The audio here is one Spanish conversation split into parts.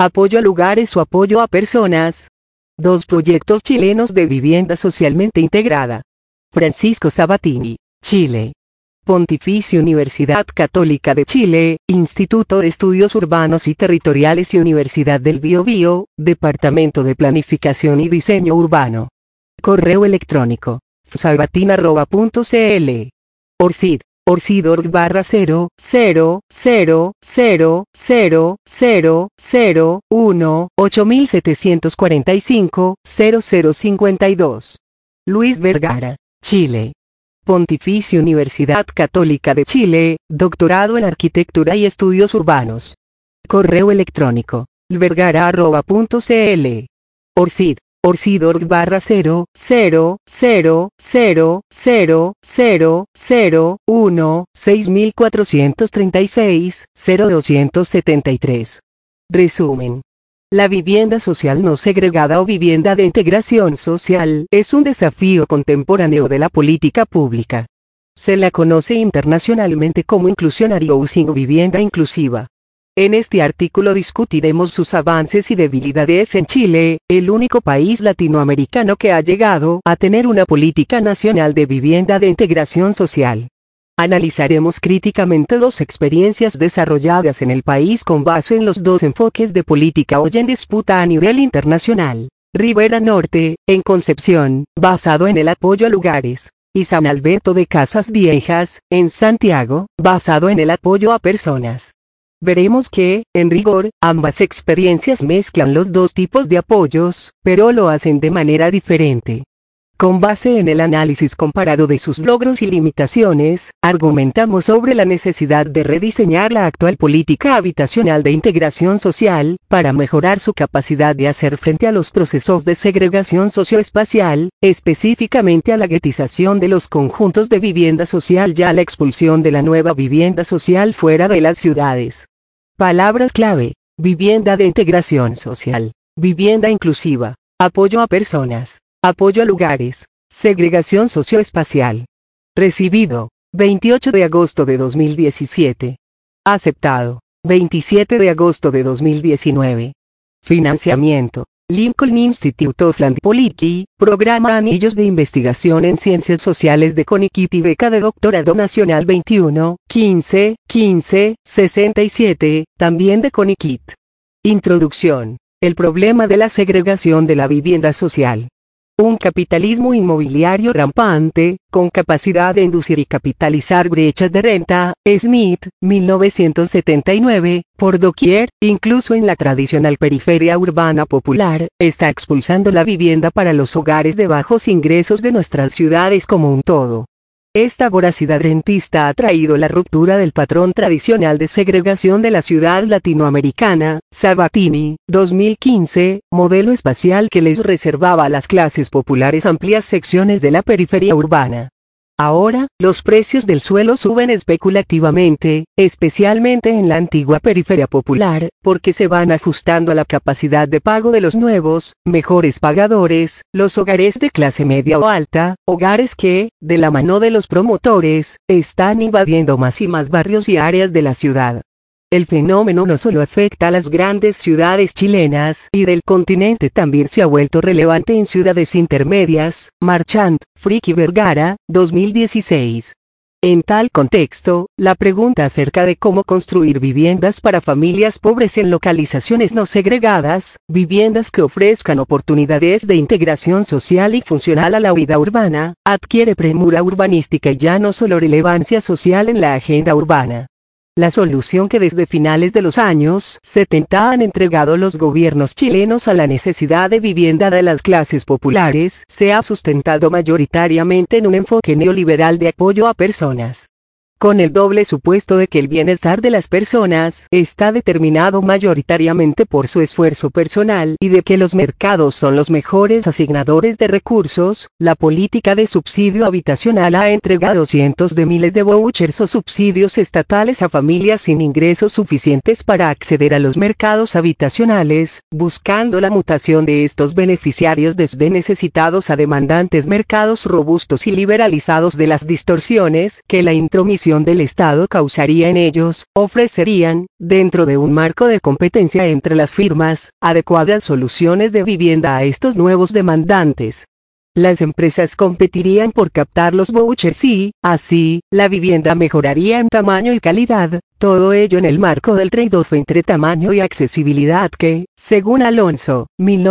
Apoyo a lugares o apoyo a personas. 2 proyectos chilenos de vivienda socialmente integrada. Francisco Sabatini, Chile. Pontificia Universidad Católica de Chile, Instituto de Estudios Urbanos y Territoriales y Universidad del Biobío, Departamento de Planificación y Diseño Urbano. Correo electrónico, sabatin@.cl. Orsid, orsid.000000001 8745-0052. Luis Vergara, Chile. Pontificia Universidad Católica de Chile, doctorado en Arquitectura y Estudios Urbanos. Correo electrónico, vergara@.cl. Orsid, orsid.000000001 6436-0273. Resumen. La vivienda social no segregada o vivienda de integración social es un desafío contemporáneo de la política pública. Se la conoce internacionalmente como Inclusionary Housing o vivienda inclusiva. En este artículo discutiremos sus avances y debilidades en Chile, el único país latinoamericano que ha llegado a tener una política nacional de vivienda de integración social. Analizaremos críticamente 2 experiencias desarrolladas en el país con base en los 2 enfoques de política hoy en disputa a nivel internacional. Ribera Norte, en Concepción, basado en el apoyo a lugares, y San Alberto de Casas Viejas, en Santiago, basado en el apoyo a personas. Veremos que, en rigor, ambas experiencias mezclan los 2 tipos de apoyos, pero lo hacen de manera diferente. Con base en el análisis comparado de sus logros y limitaciones, argumentamos sobre la necesidad de rediseñar la actual política habitacional de integración social, para mejorar su capacidad de hacer frente a los procesos de segregación socioespacial, específicamente a la guetización de los conjuntos de vivienda social y a la expulsión de la nueva vivienda social fuera de las ciudades. Palabras clave: vivienda de integración social, vivienda inclusiva, apoyo a personas, apoyo a lugares, segregación socioespacial. Recibido, 28 de agosto de 2017. Aceptado, 27 de agosto de 2019. Financiamiento: Lincoln Institute of Land Policy, Programa Anillos de Investigación en Ciencias Sociales de CONICIT y Beca de Doctorado Nacional 21, 15, 15, 67, también de CONICIT. Introducción: el problema de la segregación de la vivienda social. Un capitalismo inmobiliario rampante, con capacidad de inducir y capitalizar brechas de renta, Smith, 1979, por doquier, incluso en la tradicional periferia urbana popular, está expulsando la vivienda para los hogares de bajos ingresos de nuestras ciudades como un todo. Esta voracidad rentista ha traído la ruptura del patrón tradicional de segregación de la ciudad latinoamericana. Sabatini, 2015, modelo espacial que les reservaba a las clases populares amplias secciones de la periferia urbana. Ahora, los precios del suelo suben especulativamente, especialmente en la antigua periferia popular, porque se van ajustando a la capacidad de pago de los nuevos, mejores pagadores, los hogares de clase media o alta, hogares que, de la mano de los promotores, están invadiendo más y más barrios y áreas de la ciudad. El fenómeno no solo afecta a las grandes ciudades chilenas y del continente, también se ha vuelto relevante en ciudades intermedias. Marchand, Frick y Vergara, 2016. En tal contexto, la pregunta acerca de cómo construir viviendas para familias pobres en localizaciones no segregadas, viviendas que ofrezcan oportunidades de integración social y funcional a la vida urbana, adquiere premura urbanística y ya no solo relevancia social en la agenda urbana. La solución que desde finales de los años 70 han entregado los gobiernos chilenos a la necesidad de vivienda de las clases populares se ha sustentado mayoritariamente en un enfoque neoliberal de apoyo a personas. Con el doble supuesto de que el bienestar de las personas está determinado mayoritariamente por su esfuerzo personal y de que los mercados son los mejores asignadores de recursos, la política de subsidio habitacional ha entregado cientos de miles de vouchers o subsidios estatales a familias sin ingresos suficientes para acceder a los mercados habitacionales, buscando la mutación de estos beneficiarios desde necesitados a demandantes, mercados robustos y liberalizados de las distorsiones que la intromisión intervención del Estado causaría en ellos, ofrecerían, dentro de un marco de competencia entre las firmas, adecuadas soluciones de vivienda a estos nuevos demandantes. Las empresas competirían por captar los vouchers y, así, la vivienda mejoraría en tamaño y calidad, todo ello en el marco del trade-off entre tamaño y accesibilidad que, según Alonso,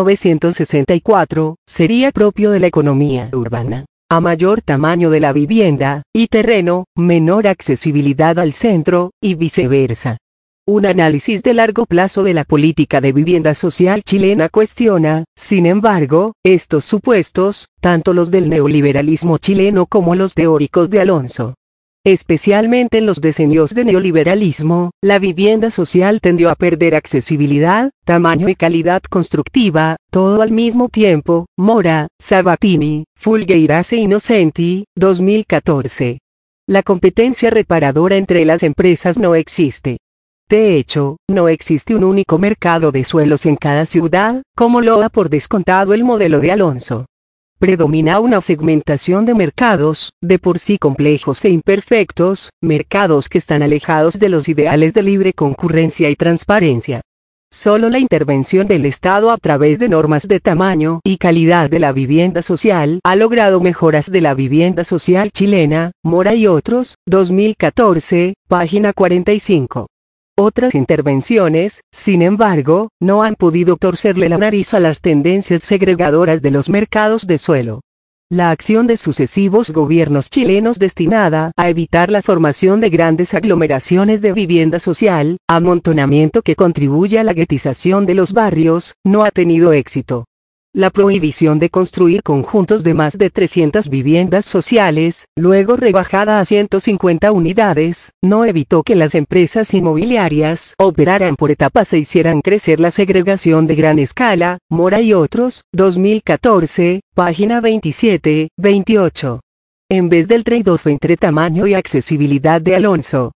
1964, sería propio de la economía urbana. A mayor tamaño de la vivienda y terreno, menor accesibilidad al centro, y viceversa. Un análisis de largo plazo de la política de vivienda social chilena cuestiona, sin embargo, estos supuestos, tanto los del neoliberalismo chileno como los teóricos de Alonso. Especialmente en los decenios de neoliberalismo, la vivienda social tendió a perder accesibilidad, tamaño y calidad constructiva, todo al mismo tiempo. Mora, Sabatini, Fulgueirase Innocenti, 2014. La competencia reparadora entre las empresas no existe. De hecho, no existe un único mercado de suelos en cada ciudad, como lo da por descontado el modelo de Alonso. Predomina una segmentación de mercados, de por sí complejos e imperfectos, mercados que están alejados de los ideales de libre concurrencia y transparencia. Solo la intervención del Estado a través de normas de tamaño y calidad de la vivienda social ha logrado mejoras de la vivienda social chilena. Mora y otros, 2014, página 45. Otras intervenciones, sin embargo, no han podido torcerle la nariz a las tendencias segregadoras de los mercados de suelo. La acción de sucesivos gobiernos chilenos destinada a evitar la formación de grandes aglomeraciones de vivienda social, amontonamiento que contribuye a la guetización de los barrios, no ha tenido éxito. La prohibición de construir conjuntos de más de 300 viviendas sociales, luego rebajada a 150 unidades, no evitó que las empresas inmobiliarias operaran por etapas e hicieran crecer la segregación de gran escala. Mora y otros, 2014, página 27, 28. En vez del trade-off entre tamaño y accesibilidad de Alonso,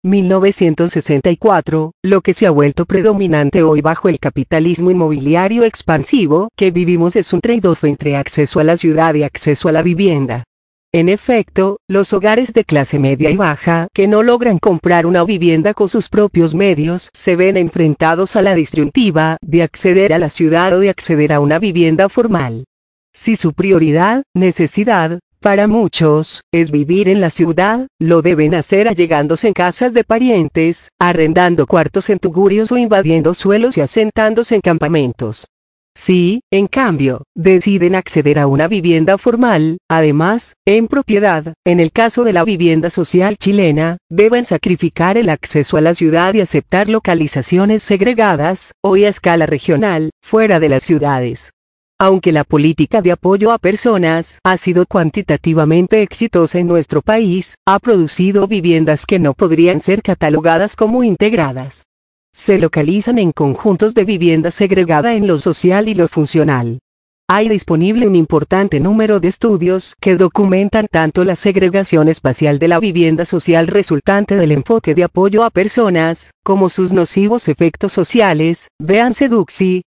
1964, lo que se ha vuelto predominante hoy bajo el capitalismo inmobiliario expansivo que vivimos es un trade-off entre acceso a la ciudad y acceso a la vivienda. En efecto, los hogares de clase media y baja que no logran comprar una vivienda con sus propios medios se ven enfrentados a la disyuntiva de acceder a la ciudad o de acceder a una vivienda formal. Si su prioridad, necesidad, para muchos, es vivir en la ciudad, lo deben hacer allegándose en casas de parientes, arrendando cuartos en tugurios o invadiendo suelos y asentándose en campamentos. Si, en cambio, deciden acceder a una vivienda formal, además, en propiedad, en el caso de la vivienda social chilena, deben sacrificar el acceso a la ciudad y aceptar localizaciones segregadas, hoy a escala regional, fuera de las ciudades. Aunque la política de apoyo a personas ha sido cuantitativamente exitosa en nuestro país, ha producido viviendas que no podrían ser catalogadas como integradas. Se localizan en conjuntos de vivienda segregada en lo social y lo funcional. Hay disponible un importante número de estudios que documentan tanto la segregación espacial de la vivienda social resultante del enfoque de apoyo a personas, como sus nocivos efectos sociales. Véanse Duxi,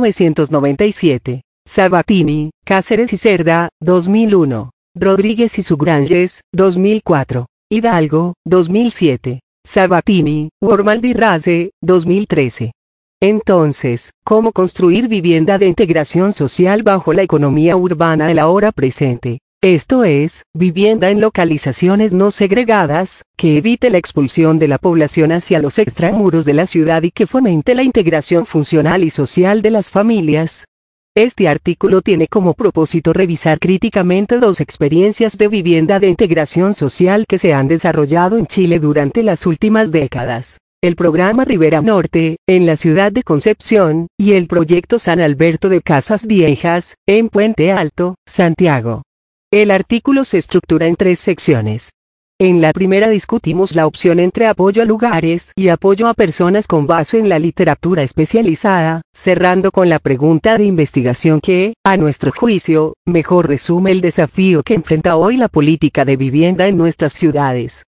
1997. Sabatini, Cáceres y Cerda, 2001. Rodríguez y Sugranges, 2004. Hidalgo, 2007. Sabatini, Wormaldi-Rase, 2013. Entonces, ¿cómo construir vivienda de integración social bajo la economía urbana de la hora presente? Esto es, vivienda en localizaciones no segregadas, que evite la expulsión de la población hacia los extramuros de la ciudad y que fomente la integración funcional y social de las familias. Este artículo tiene como propósito revisar críticamente dos experiencias de vivienda de integración social que se han desarrollado en Chile durante las últimas décadas. El programa Ribera Norte, en la ciudad de Concepción, y el proyecto San Alberto de Casas Viejas, en Puente Alto, Santiago. El artículo se estructura en 3 secciones. En la primera discutimos la opción entre apoyo a lugares y apoyo a personas con base en la literatura especializada, cerrando con la pregunta de investigación que, a nuestro juicio, mejor resume el desafío que enfrenta hoy la política de vivienda en nuestras ciudades.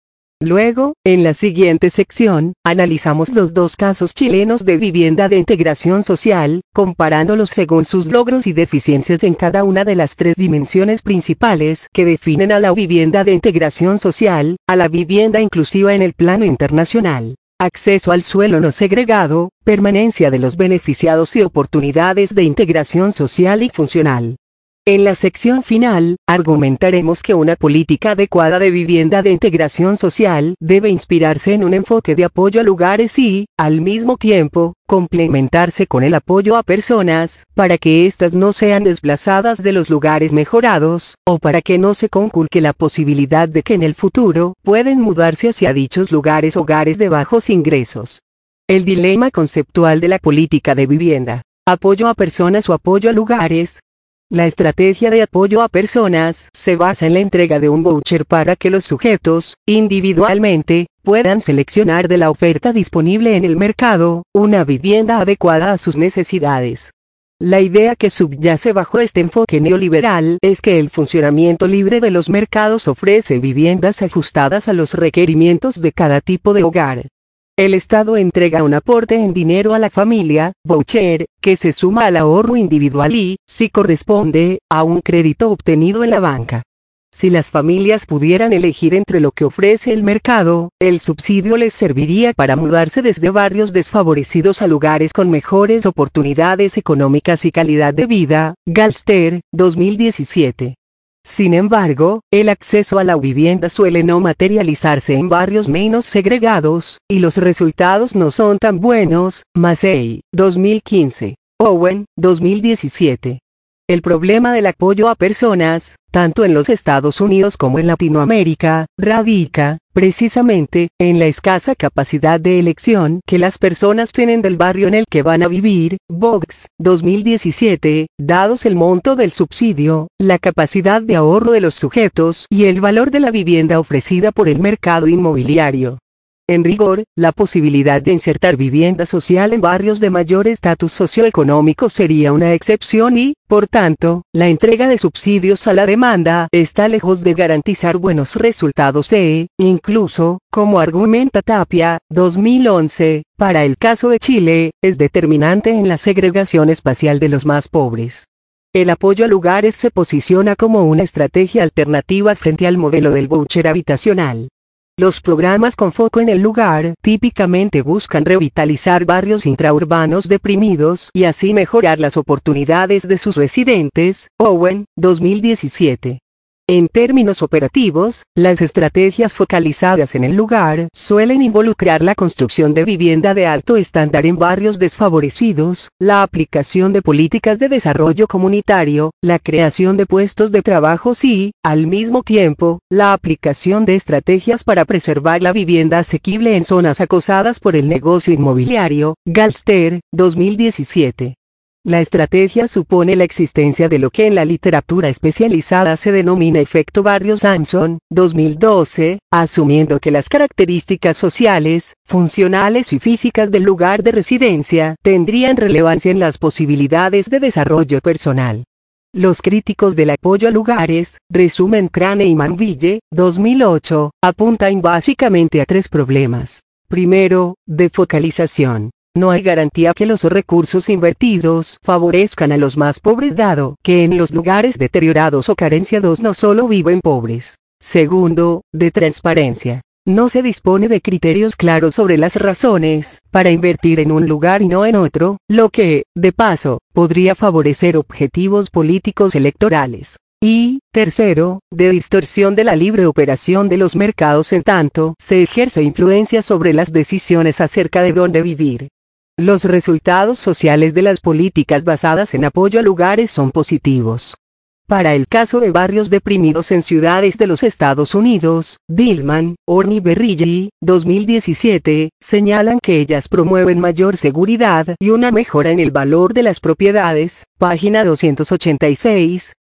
Luego, en la siguiente sección, analizamos los dos casos chilenos de vivienda de integración social, comparándolos según sus logros y deficiencias en cada una de las tres dimensiones principales que definen a la vivienda de integración social, a la vivienda inclusiva en el plano internacional, acceso al suelo no segregado, permanencia de los beneficiados y oportunidades de integración social y funcional. En la sección final, argumentaremos que una política adecuada de vivienda de integración social debe inspirarse en un enfoque de apoyo a lugares y, al mismo tiempo, complementarse con el apoyo a personas, para que éstas no sean desplazadas de los lugares mejorados, o para que no se conculque la posibilidad de que en el futuro pueden mudarse hacia dichos lugares hogares de bajos ingresos. El dilema conceptual de la política de vivienda: apoyo a personas o apoyo a lugares. La estrategia de apoyo a personas se basa en la entrega de un voucher para que los sujetos, individualmente, puedan seleccionar de la oferta disponible en el mercado, una vivienda adecuada a sus necesidades. La idea que subyace bajo este enfoque neoliberal es que el funcionamiento libre de los mercados ofrece viviendas ajustadas a los requerimientos de cada tipo de hogar. El Estado entrega un aporte en dinero a la familia, voucher, que se suma al ahorro individual y, si corresponde, a un crédito obtenido en la banca. Si las familias pudieran elegir entre lo que ofrece el mercado, el subsidio les serviría para mudarse desde barrios desfavorecidos a lugares con mejores oportunidades económicas y calidad de vida. Galster, 2017. Sin embargo, el acceso a la vivienda suele no materializarse en barrios menos segregados, y los resultados no son tan buenos. Massey, 2015. Owen, 2017. El problema del apoyo a personas, tanto en los Estados Unidos como en Latinoamérica, radica, precisamente, en la escasa capacidad de elección que las personas tienen del barrio en el que van a vivir. Box, 2017, dados el monto del subsidio, la capacidad de ahorro de los sujetos y el valor de la vivienda ofrecida por el mercado inmobiliario. En rigor, la posibilidad de insertar vivienda social en barrios de mayor estatus socioeconómico sería una excepción y, por tanto, la entrega de subsidios a la demanda está lejos de garantizar buenos resultados incluso, como argumenta Tapia, 2011, para el caso de Chile, es determinante en la segregación espacial de los más pobres. El apoyo a lugares se posiciona como una estrategia alternativa frente al modelo del voucher habitacional. Los programas con foco en el lugar típicamente buscan revitalizar barrios intraurbanos deprimidos y así mejorar las oportunidades de sus residentes. Owen, 2017. En términos operativos, las estrategias focalizadas en el lugar suelen involucrar la construcción de vivienda de alto estándar en barrios desfavorecidos, la aplicación de políticas de desarrollo comunitario, la creación de puestos de trabajo y, al mismo tiempo, la aplicación de estrategias para preservar la vivienda asequible en zonas acosadas por el negocio inmobiliario. Galster, 2017. La estrategia supone la existencia de lo que en la literatura especializada se denomina efecto barrio Sampson, 2012, asumiendo que las características sociales, funcionales y físicas del lugar de residencia tendrían relevancia en las posibilidades de desarrollo personal. Los críticos del apoyo a lugares, resumen Crane y Manville, 2008, apuntan básicamente a tres problemas. Primero, de focalización. No hay garantía que los recursos invertidos favorezcan a los más pobres dado que en los lugares deteriorados o carenciados no solo viven pobres. Segundo, de transparencia. No se dispone de criterios claros sobre las razones para invertir en un lugar y no en otro, lo que, de paso, podría favorecer objetivos políticos electorales. Y, tercero, de distorsión de la libre operación de los mercados en tanto se ejerce influencia sobre las decisiones acerca de dónde vivir. Los resultados sociales de las políticas basadas en apoyo a lugares son positivos. Para el caso de barrios deprimidos en ciudades de los Estados Unidos, Dillman, Orny Berrilli, 2017, señalan que ellas promueven mayor seguridad y una mejora en el valor de las propiedades, página 286,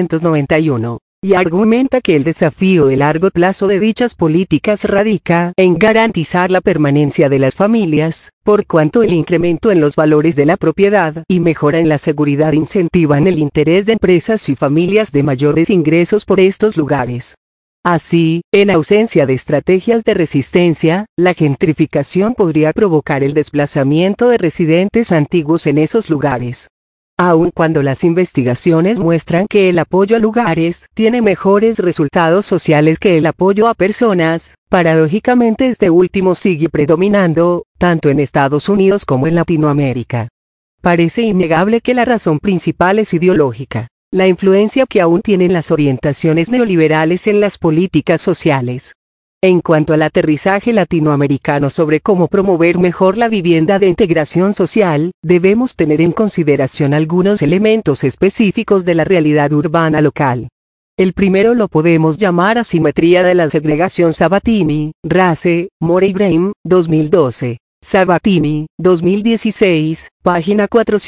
291. Y argumenta que el desafío de largo plazo de dichas políticas radica en garantizar la permanencia de las familias, por cuanto el incremento en los valores de la propiedad y mejora en la seguridad incentivan el interés de empresas y familias de mayores ingresos por estos lugares. Así, en ausencia de estrategias de resistencia, la gentrificación podría provocar el desplazamiento de residentes antiguos en esos lugares. Aun cuando las investigaciones muestran que el apoyo a lugares tiene mejores resultados sociales que el apoyo a personas, paradójicamente este último sigue predominando, tanto en Estados Unidos como en Latinoamérica. Parece innegable que la razón principal es ideológica. La influencia que aún tienen las orientaciones neoliberales en las políticas sociales. En cuanto al aterrizaje latinoamericano sobre cómo promover mejor la vivienda de integración social, debemos tener en consideración algunos elementos específicos de la realidad urbana local. El primero lo podemos llamar asimetría de la segregación. Sabatini, Race, More y Brehm, 2012. Sabatini, 2016, página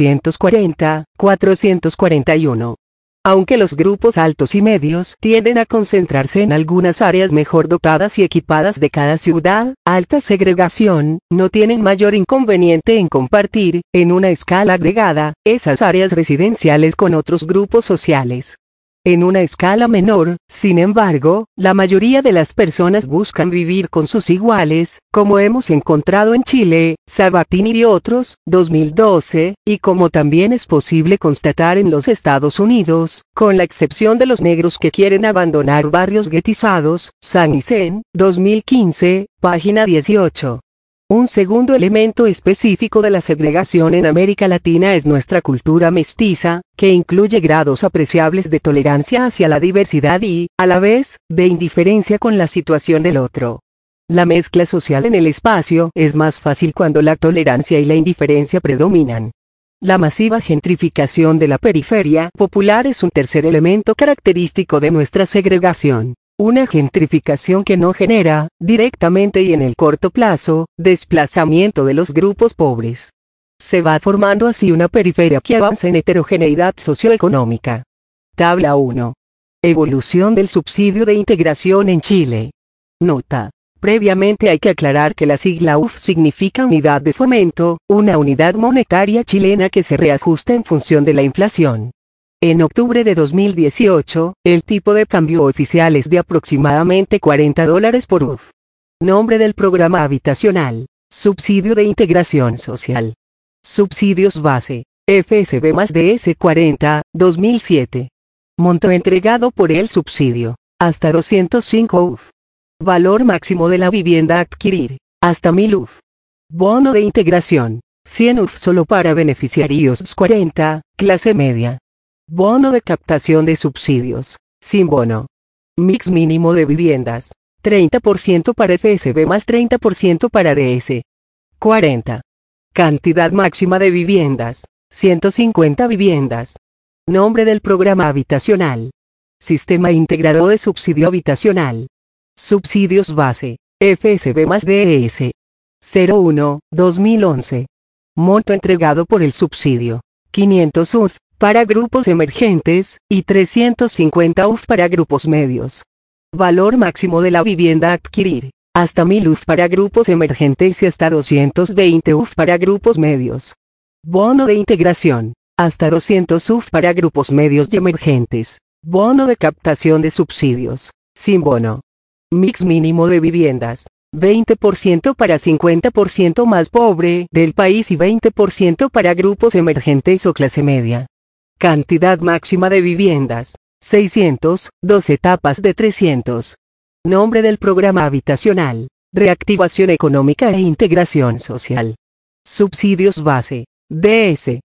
440-441. Aunque los grupos altos y medios tienden a concentrarse en algunas áreas mejor dotadas y equipadas de cada ciudad, alta segregación, no tienen mayor inconveniente en compartir, en una escala agregada, esas áreas residenciales con otros grupos sociales. En una escala menor, sin embargo, la mayoría de las personas buscan vivir con sus iguales, como hemos encontrado en Chile, Sabatini y otros, 2012, y como también es posible constatar en los Estados Unidos, con la excepción de los negros que quieren abandonar barrios guetizados, San Isen, 2015, página 18. Un segundo elemento específico de la segregación en América Latina es nuestra cultura mestiza, que incluye grados apreciables de tolerancia hacia la diversidad y, a la vez, de indiferencia con la situación del otro. La mezcla social en el espacio es más fácil cuando la tolerancia y la indiferencia predominan. La masiva gentrificación de la periferia popular es un tercer elemento característico de nuestra segregación. Una gentrificación que no genera, directamente y en el corto plazo, desplazamiento de los grupos pobres. Se va formando así una periferia que avanza en heterogeneidad socioeconómica. Tabla 1. Evolución del subsidio de integración en Chile. Nota. Previamente hay que aclarar que la sigla UF significa Unidad de Fomento, una unidad monetaria chilena que se reajusta en función de la inflación. En octubre de 2018, el tipo de cambio oficial es de aproximadamente $40 por UF. Nombre del programa habitacional: Subsidio de Integración Social. Subsidios base: FSB más DS 40, 2007. Monto entregado por el subsidio: hasta 205 UF. Valor máximo de la vivienda a adquirir: hasta 1000 UF. Bono de integración: 100 UF solo para beneficiarios 40, clase media. Bono de captación de subsidios: sin bono. Mix mínimo de viviendas: 30% para FSB más 30% para DS. 40. Cantidad máxima de viviendas: 150 viviendas. Nombre del programa habitacional: Sistema Integrado de Subsidio Habitacional. Subsidios base: FSB más DS. 01, 2011. Monto entregado por el subsidio: 500 UF para grupos emergentes, y 350 UF para grupos medios. Valor máximo de la vivienda a adquirir: hasta 1000 UF para grupos emergentes y hasta 220 UF para grupos medios. Bono de integración: hasta 200 UF para grupos medios y emergentes. Bono de captación de subsidios: sin bono. Mix mínimo de viviendas: 20% para 50% más pobre del país y 20% para grupos emergentes o clase media. Cantidad máxima de viviendas: 600, 2 etapas de 300. Nombre del programa habitacional: Reactivación Económica e Integración Social. Subsidios base: DS.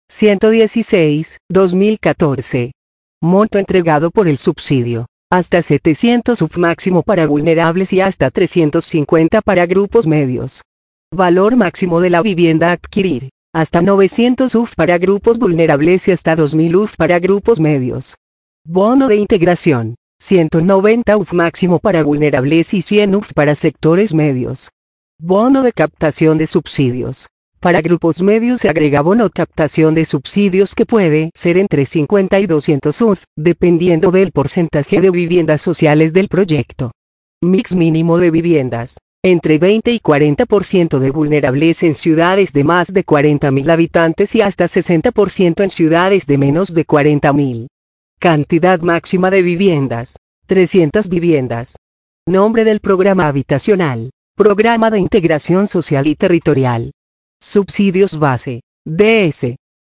116, 2014. Monto entregado por el subsidio: hasta 700 UF máximo para vulnerables y hasta 350 para grupos medios. Valor máximo de la vivienda a adquirir: hasta 900 UF para grupos vulnerables y hasta 2000 UF para grupos medios. Bono de integración: 190 UF máximo para vulnerables y 100 UF para sectores medios. Bono de captación de subsidios: para grupos medios se agrega bono captación de subsidios que puede ser entre 50 y 200 UF, dependiendo del porcentaje de viviendas sociales del proyecto. Mix mínimo de viviendas: entre 20 y 40% de vulnerables en ciudades de más de 40.000 habitantes y hasta 60% en ciudades de menos de 40.000. Cantidad máxima de viviendas: 300 viviendas. Nombre del programa habitacional. Programa de Integración Social y Territorial. Subsidios base. DS.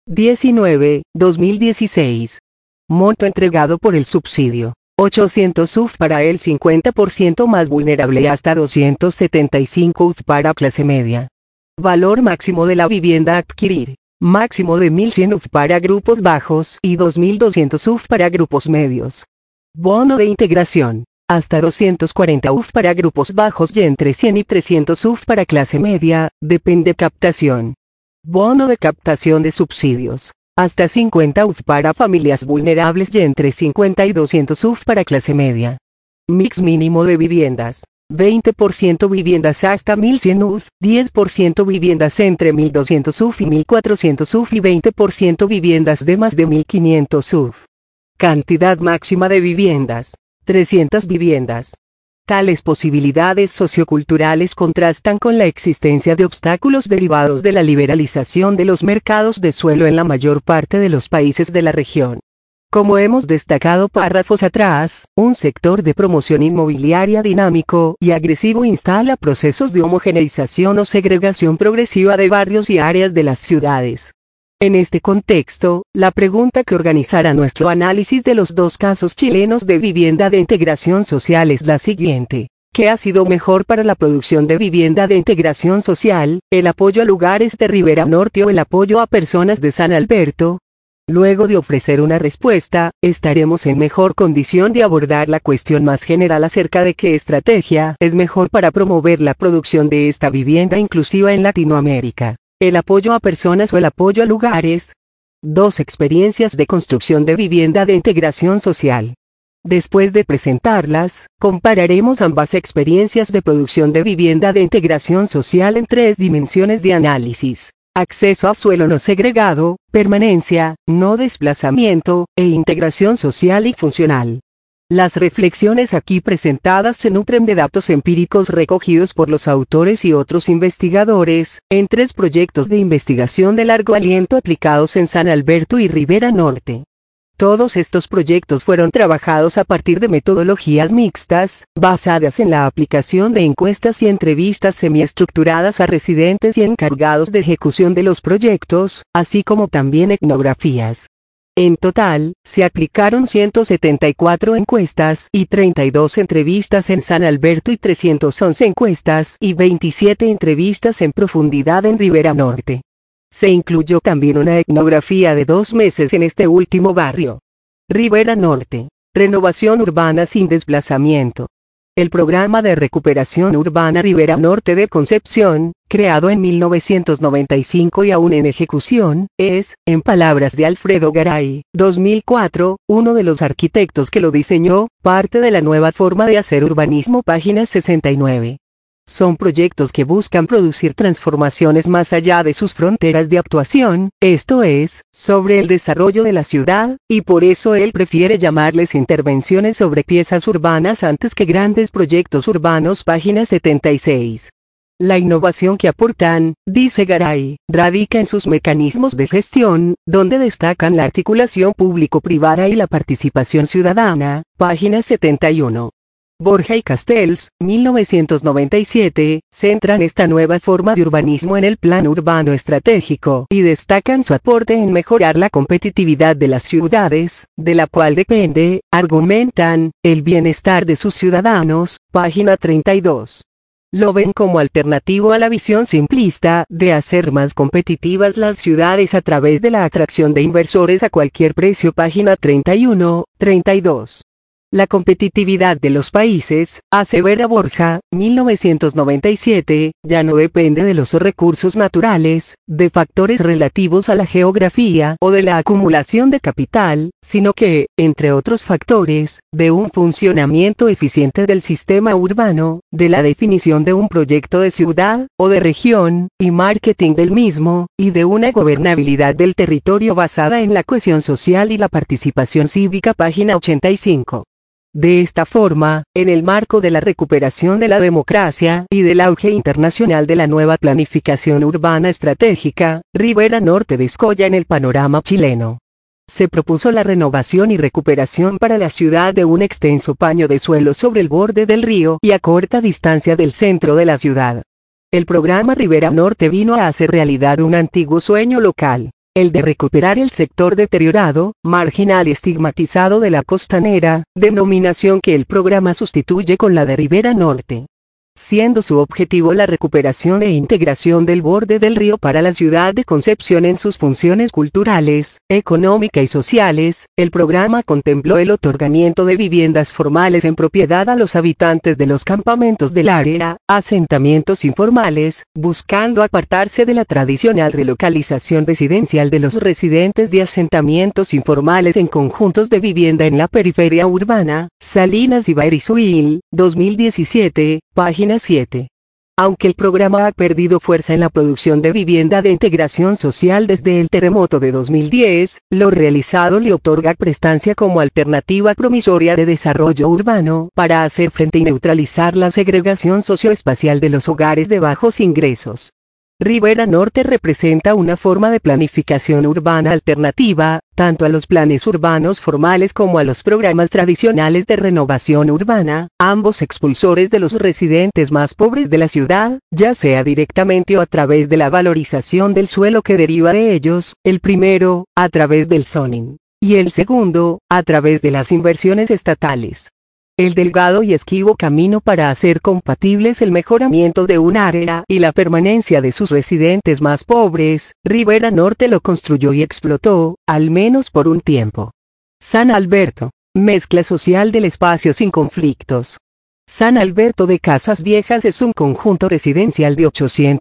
19-2016. Monto entregado por el subsidio. 800 UF para el 50% más vulnerable hasta 275 UF para clase media. Valor máximo de la vivienda a adquirir. Máximo de 1100 UF para grupos bajos y 2200 UF para grupos medios. Bono de integración. Hasta 240 UF para grupos bajos y entre 100 y 300 UF para clase media, depende captación. Bono de captación de subsidios. Hasta 50 UF para familias vulnerables y entre 50 y 200 UF para clase media. Mix mínimo de viviendas. 20% viviendas hasta 1100 UF, 10% viviendas entre 1200 UF y 1400 UF y 20% viviendas de más de 1500 UF. Cantidad máxima de viviendas. 300 viviendas. Tales posibilidades socioculturales contrastan con la existencia de obstáculos derivados de la liberalización de los mercados de suelo en la mayor parte de los países de la región. Como hemos destacado párrafos atrás, un sector de promoción inmobiliaria dinámico y agresivo instala procesos de homogeneización o segregación progresiva de barrios y áreas de las ciudades. En este contexto, la pregunta que organizará nuestro análisis de los dos casos chilenos de vivienda de integración social es la siguiente. ¿Qué ha sido mejor para la producción de vivienda de integración social, el apoyo a lugares de Ribera Norte o el apoyo a personas de San Alberto? Luego de ofrecer una respuesta, estaremos en mejor condición de abordar la cuestión más general acerca de qué estrategia es mejor para promover la producción de esta vivienda inclusiva en Latinoamérica. El apoyo a personas o el apoyo a lugares. Dos experiencias de construcción de vivienda de integración social. Después de presentarlas, compararemos ambas experiencias de producción de vivienda de integración social en tres dimensiones de análisis: acceso a suelo no segregado, permanencia, no desplazamiento, e integración social y funcional. Las reflexiones aquí presentadas se nutren de datos empíricos recogidos por los autores y otros investigadores, en tres proyectos de investigación de largo aliento aplicados en San Alberto y Ribera Norte. Todos estos proyectos fueron trabajados a partir de metodologías mixtas, basadas en la aplicación de encuestas y entrevistas semiestructuradas a residentes y encargados de ejecución de los proyectos, así como también etnografías. En total, se aplicaron 174 encuestas y 32 entrevistas en San Alberto y 311 encuestas y 27 entrevistas en profundidad en Ribera Norte. Se incluyó también una etnografía de 2 meses en este último barrio. Ribera Norte. Renovación urbana sin desplazamiento. El programa de recuperación urbana Ribera Norte de Concepción, creado en 1995 y aún en ejecución, es, en palabras de Alfredo Garay, 2004, uno de los arquitectos que lo diseñó, parte de la nueva forma de hacer urbanismo. Página 69. Son proyectos que buscan producir transformaciones más allá de sus fronteras de actuación, esto es, sobre el desarrollo de la ciudad, y por eso él prefiere llamarles intervenciones sobre piezas urbanas antes que grandes proyectos urbanos. Página 76. La innovación que aportan, dice Garay, radica en sus mecanismos de gestión, donde destacan la articulación público-privada y la participación ciudadana. Página 71. Borja y Castells, 1997, centran esta nueva forma de urbanismo en el plan urbano estratégico y destacan su aporte en mejorar la competitividad de las ciudades, de la cual depende, argumentan, el bienestar de sus ciudadanos. Página 32. Lo ven como alternativo a la visión simplista de hacer más competitivas las ciudades a través de la atracción de inversores a cualquier precio. Página 31, 32. La competitividad de los países, asevera Borja, 1997, ya no depende de los recursos naturales, de factores relativos a la geografía o de la acumulación de capital, sino que, entre otros factores, de un funcionamiento eficiente del sistema urbano, de la definición de un proyecto de ciudad o de región, y marketing del mismo, y de una gobernabilidad del territorio basada en la cohesión social y la participación cívica. Página 85. De esta forma, en el marco de la recuperación de la democracia y del auge internacional de la nueva planificación urbana estratégica, Ribera Norte descolla en el panorama chileno. Se propuso la renovación y recuperación para la ciudad de un extenso paño de suelo sobre el borde del río y a corta distancia del centro de la ciudad. El programa Ribera Norte vino a hacer realidad un antiguo sueño local, el de recuperar el sector deteriorado, marginal y estigmatizado de la Costanera, denominación que el programa sustituye con la de Ribera Norte, siendo su objetivo la recuperación e integración del borde del río para la ciudad de Concepción en sus funciones culturales, económicas y sociales. El programa contempló el otorgamiento de viviendas formales en propiedad a los habitantes de los campamentos del área, asentamientos informales, buscando apartarse de la tradicional relocalización residencial de los residentes de asentamientos informales en conjuntos de vivienda en la periferia urbana. Salinas y Bairizuil, 2017, página 7. Aunque el programa ha perdido fuerza en la producción de vivienda de integración social desde el terremoto de 2010, lo realizado le otorga prestancia como alternativa promisoria de desarrollo urbano para hacer frente y neutralizar la segregación socioespacial de los hogares de bajos ingresos. Ribera Norte representa una forma de planificación urbana alternativa, tanto a los planes urbanos formales como a los programas tradicionales de renovación urbana, ambos expulsores de los residentes más pobres de la ciudad, ya sea directamente o a través de la valorización del suelo que deriva de ellos, el primero, a través del zoning, y el segundo, a través de las inversiones estatales. El delgado y esquivo camino para hacer compatibles el mejoramiento de un área y la permanencia de sus residentes más pobres, Ribera Norte lo construyó y explotó, al menos por un tiempo. San Alberto, mezcla social del espacio sin conflictos. San Alberto de Casas Viejas es un conjunto residencial de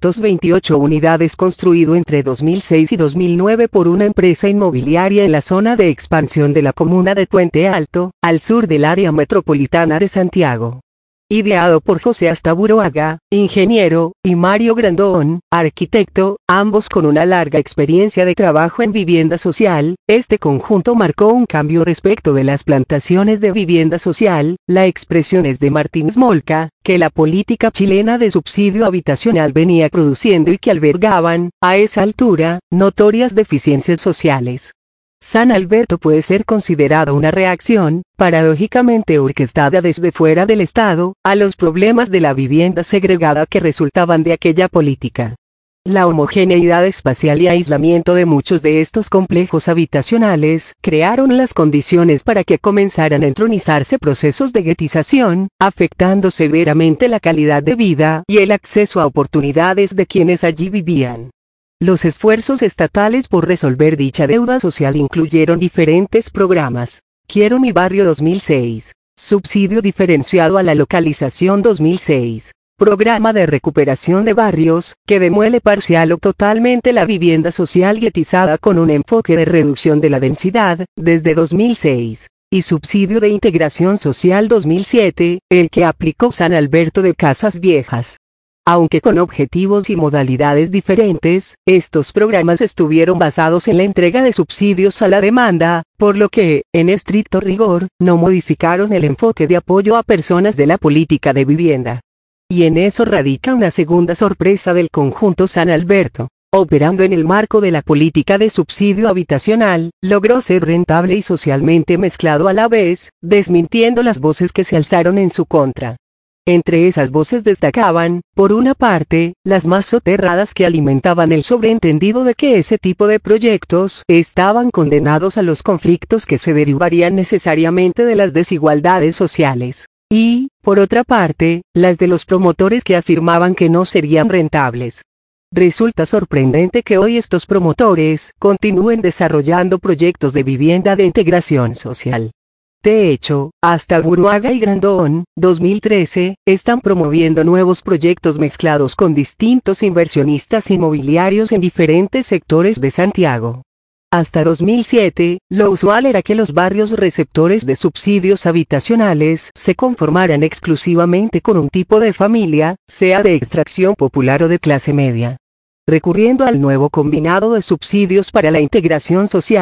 828 unidades construido entre 2006 y 2009 por una empresa inmobiliaria en la zona de expansión de la comuna de Puente Alto, al sur del área metropolitana de Santiago. Ideado por José Astaburuaga, ingeniero, y Mario Grandón, arquitecto, ambos con una larga experiencia de trabajo en vivienda social, este conjunto marcó un cambio respecto de las plantaciones de vivienda social. La expresión es de Martín Smolka, que la política chilena de subsidio habitacional venía produciendo y que albergaban, a esa altura, notorias deficiencias sociales. San Alberto puede ser considerado una reacción, paradójicamente orquestada desde fuera del Estado, a los problemas de la vivienda segregada que resultaban de aquella política. La homogeneidad espacial y aislamiento de muchos de estos complejos habitacionales crearon las condiciones para que comenzaran a entronizarse procesos de guetización, afectando severamente la calidad de vida y el acceso a oportunidades de quienes allí vivían. Los esfuerzos estatales por resolver dicha deuda social incluyeron diferentes programas. Quiero mi barrio 2006. Subsidio diferenciado a la localización 2006. Programa de recuperación de barrios, que demuele parcial o totalmente la vivienda social guetizada con un enfoque de reducción de la densidad, desde 2006. Y subsidio de integración social 2007, el que aplicó San Alberto de Casas Viejas. Aunque con objetivos y modalidades diferentes, estos programas estuvieron basados en la entrega de subsidios a la demanda, por lo que, en estricto rigor, no modificaron el enfoque de apoyo a personas de la política de vivienda. Y en eso radica una segunda sorpresa del conjunto San Alberto. Operando en el marco de la política de subsidio habitacional, logró ser rentable y socialmente mezclado a la vez, desmintiendo las voces que se alzaron en su contra. Entre esas voces destacaban, por una parte, las más soterradas que alimentaban el sobreentendido de que ese tipo de proyectos estaban condenados a los conflictos que se derivarían necesariamente de las desigualdades sociales. Y, por otra parte, las de los promotores que afirmaban que no serían rentables. Resulta sorprendente que hoy estos promotores continúen desarrollando proyectos de vivienda de integración social. De hecho, hasta Buruaga y Grandón, 2013, están promoviendo nuevos proyectos mezclados con distintos inversionistas inmobiliarios en diferentes sectores de Santiago. Hasta 2007, lo usual era que los barrios receptores de subsidios habitacionales se conformaran exclusivamente con un tipo de familia, sea de extracción popular o de clase media. Recurriendo al nuevo combinado de subsidios para la integración social,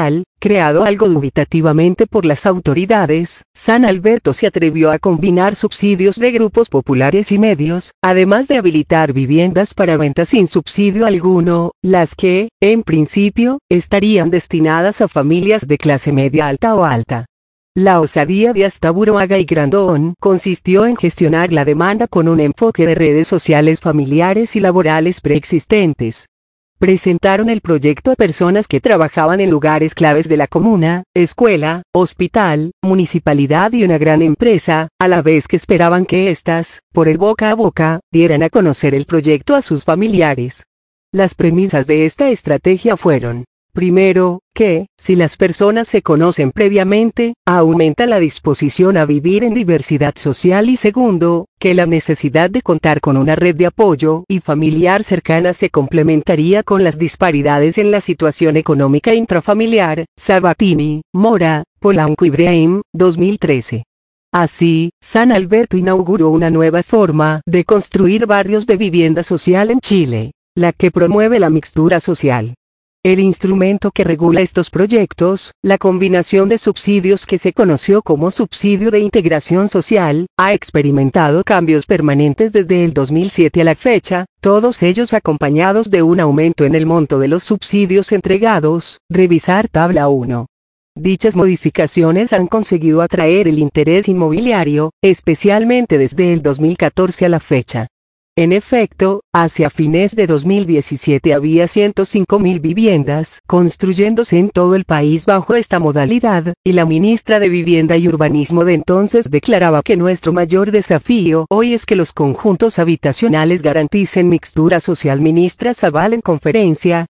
Creado algo dubitativamente por las autoridades, San Alberto se atrevió a combinar subsidios de grupos populares y medios, además de habilitar viviendas para venta sin subsidio alguno, las que, en principio, estarían destinadas a familias de clase media alta o alta. La osadía de Astaburuaga y Grandón consistió en gestionar la demanda con un enfoque de redes sociales familiares y laborales preexistentes. Presentaron el proyecto a personas que trabajaban en lugares claves de la comuna, escuela, hospital, municipalidad y una gran empresa, a la vez que esperaban que éstas, por el boca a boca, dieran a conocer el proyecto a sus familiares. Las premisas de esta estrategia fueron: primero, que, si las personas se conocen previamente, aumenta la disposición a vivir en diversidad social y segundo, que la necesidad de contar con una red de apoyo y familiar cercana se complementaría con las disparidades en la situación económica intrafamiliar. Sabatini, Mora, Polanco y Brahim, 2013. Así, San Alberto inauguró una nueva forma de construir barrios de vivienda social en Chile, la que promueve la mixtura social. El instrumento que regula estos proyectos, la combinación de subsidios que se conoció como Subsidio de Integración Social, ha experimentado cambios permanentes desde el 2007 a la fecha, todos ellos acompañados de un aumento en el monto de los subsidios entregados. Revisar tabla 1. Dichas modificaciones han conseguido atraer el interés inmobiliario, especialmente desde el 2014 a la fecha. En efecto, hacia fines de 2017 había 105.000 viviendas construyéndose en todo el país bajo esta modalidad, y la ministra de Vivienda y Urbanismo de entonces declaraba que nuestro mayor desafío hoy es que los conjuntos habitacionales garanticen mixtura social. Ministra Zabal en conferencia,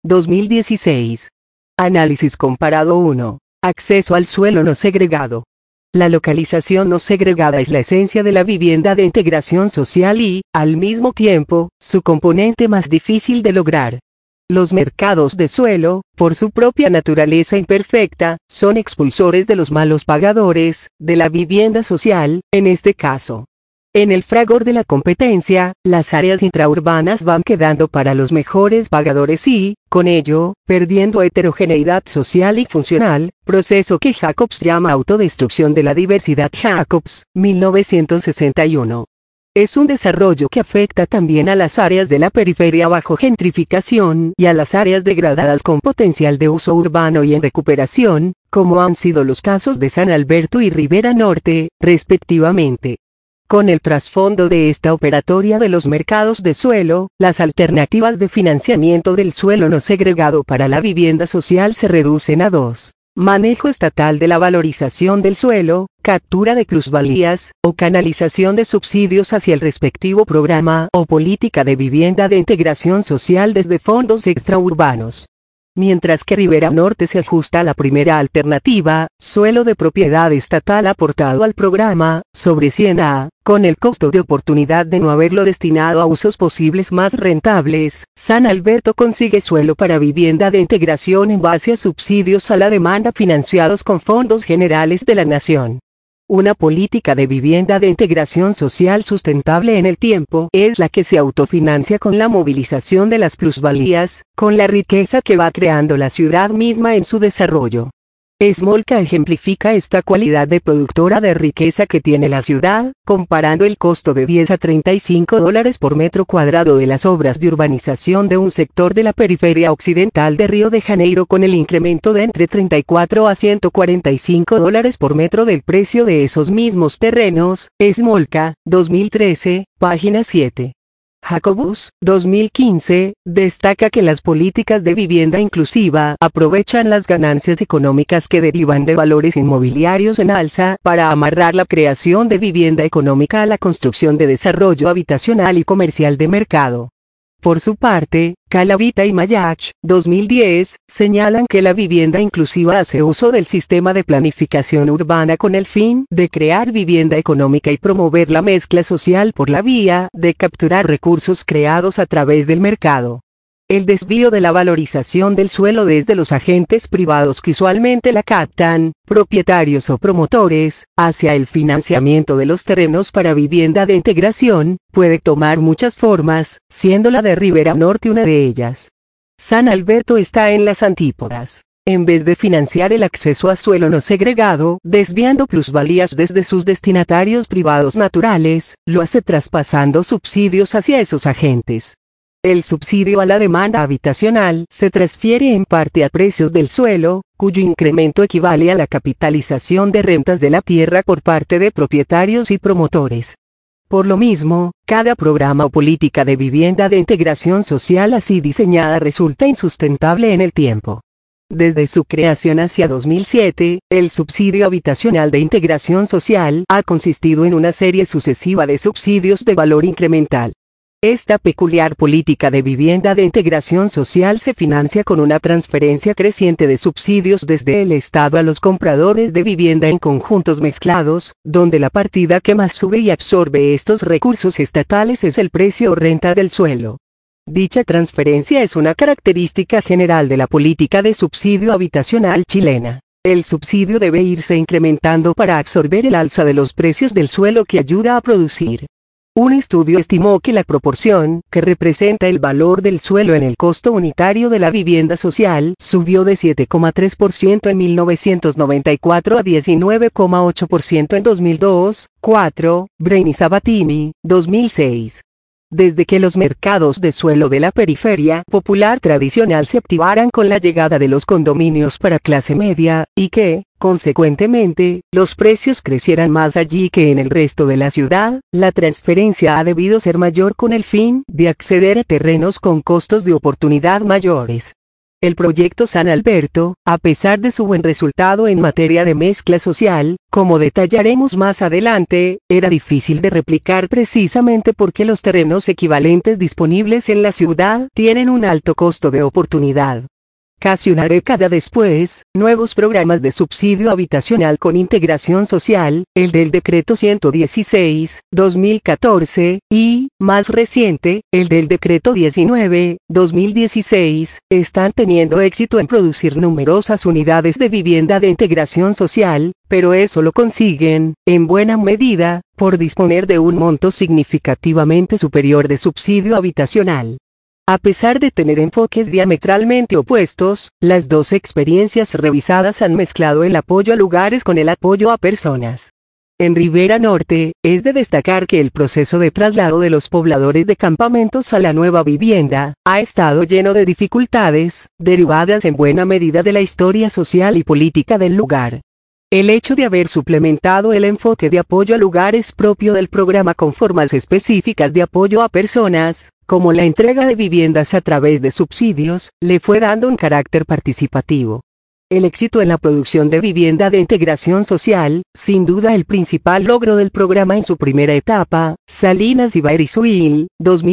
2016. Análisis comparado 1. Acceso al suelo no segregado. La localización no segregada es la esencia de la vivienda de integración social y, al mismo tiempo, su componente más difícil de lograr. Los mercados de suelo, por su propia naturaleza imperfecta, son expulsores de los malos pagadores, de la vivienda social, en este caso. En el fragor de la competencia, las áreas intraurbanas van quedando para los mejores pagadores y, con ello, perdiendo heterogeneidad social y funcional, proceso que Jacobs llama autodestrucción de la diversidad. Jacobs, 1961. Es un desarrollo que afecta también a las áreas de la periferia bajo gentrificación y a las áreas degradadas con potencial de uso urbano y en recuperación, como han sido los casos de San Alberto y Ribera Norte, respectivamente. Con el trasfondo de esta operatoria de los mercados de suelo, las alternativas de financiamiento del suelo no segregado para la vivienda social se reducen a dos: manejo estatal de la valorización del suelo, captura de plusvalías, o canalización de subsidios hacia el respectivo programa o política de vivienda de integración social desde fondos extraurbanos. Mientras que Ribera Norte se ajusta a la primera alternativa, suelo de propiedad estatal aportado al programa, sobre 100A, con el costo de oportunidad de no haberlo destinado a usos posibles más rentables. San Alberto consigue suelo para vivienda de integración en base a subsidios a la demanda financiados con fondos generales de la nación. Una política de vivienda de integración social sustentable en el tiempo es la que se autofinancia con la movilización de las plusvalías, con la riqueza que va creando la ciudad misma en su desarrollo. Smolka ejemplifica esta cualidad de productora de riqueza que tiene la ciudad, comparando el costo de 10 a $35 por metro cuadrado de las obras de urbanización de un sector de la periferia occidental de Río de Janeiro con el incremento de entre 34 a $145 por metro del precio de esos mismos terrenos. Smolka, 2013, página 7. Jacobus, 2015, destaca que las políticas de vivienda inclusiva aprovechan las ganancias económicas que derivan de valores inmobiliarios en alza para amarrar la creación de vivienda económica a la construcción de desarrollo habitacional y comercial de mercado. Por su parte, Calavita y Mayach, 2010, señalan que la vivienda inclusiva hace uso del sistema de planificación urbana con el fin de crear vivienda económica y promover la mezcla social por la vía de capturar recursos creados a través del mercado. El desvío de la valorización del suelo desde los agentes privados que usualmente la captan, propietarios o promotores, hacia el financiamiento de los terrenos para vivienda de integración, puede tomar muchas formas, siendo la de Ribera Norte una de ellas. San Alberto está en las antípodas. en vez de financiar el acceso a suelo no segregado, desviando plusvalías desde sus destinatarios privados naturales, lo hace traspasando subsidios hacia esos agentes. El subsidio a la demanda habitacional se transfiere en parte a precios del suelo, cuyo incremento equivale a la capitalización de rentas de la tierra por parte de propietarios y promotores. Por lo mismo, cada programa o política de vivienda de integración social así diseñada resulta insustentable en el tiempo. Desde su creación hacia 2007, el subsidio habitacional de integración social ha consistido en una serie sucesiva de subsidios de valor incremental. Esta peculiar política de vivienda de integración social se financia con una transferencia creciente de subsidios desde el Estado a los compradores de vivienda en conjuntos mezclados, donde la partida que más sube y absorbe estos recursos estatales es el precio o renta del suelo. Dicha transferencia es una característica general de la política de subsidio habitacional chilena. El subsidio debe irse incrementando para absorber el alza de los precios del suelo que ayuda a producir. Un estudio estimó que la proporción, que representa el valor del suelo en el costo unitario de la vivienda social, subió de 7,3% en 1994 a 19,8% en 2002-4, Brain y Sabatini, 2006. Desde que los mercados de suelo de la periferia popular tradicional se activaran con la llegada de los condominios para clase media, y que, consecuentemente, los precios crecieran más allí que en el resto de la ciudad, la transferencia ha debido ser mayor con el fin de acceder a terrenos con costos de oportunidad mayores. El proyecto San Alberto, a pesar de su buen resultado en materia de mezcla social, como detallaremos más adelante, era difícil de replicar precisamente porque los terrenos equivalentes disponibles en la ciudad tienen un alto costo de oportunidad. Casi una década después, nuevos programas de subsidio habitacional con integración social, el del Decreto 116/2014, y, más reciente, el del Decreto 19/2016, están teniendo éxito en producir numerosas unidades de vivienda de integración social, pero eso lo consiguen, en buena medida, por disponer de un monto significativamente superior de subsidio habitacional. A pesar de tener enfoques diametralmente opuestos, las dos experiencias revisadas han mezclado el apoyo a lugares con el apoyo a personas. En Ribera Norte, es de destacar que el proceso de traslado de los pobladores de campamentos a la nueva vivienda, ha estado lleno de dificultades, derivadas en buena medida de la historia social y política del lugar. El hecho de haber suplementado el enfoque de apoyo a lugares propio del programa con formas específicas de apoyo a personas, como la entrega de viviendas a través de subsidios, le fue dando un carácter participativo. El éxito en la producción de vivienda de integración social, sin duda el principal logro del programa en su primera etapa, Salinas y Bairizuil,